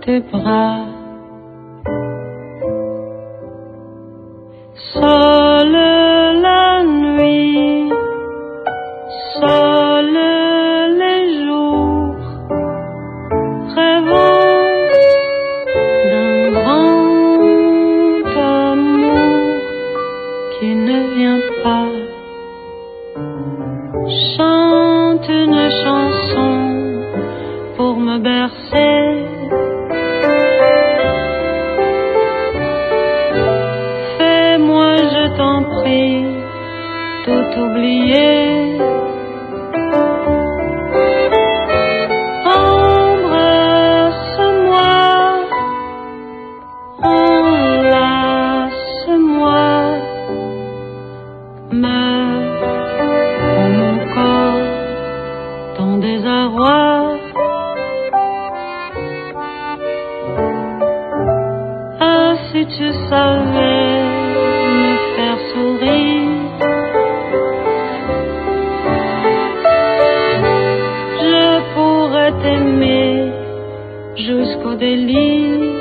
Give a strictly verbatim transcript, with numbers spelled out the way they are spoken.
tes bras. Seule la nuit, seuls les jours, rêvant d'un grand amour qui ne vient pas. Chante une chanson pour me bercer. Fais-moi, je t'en prie, tout oublier. Embrasse-moi, enlace-moi, meurs en mon corps, ton désarroi. Ah, si tu savais me faire sourire, je pourrais t'aimer jusqu'au délire.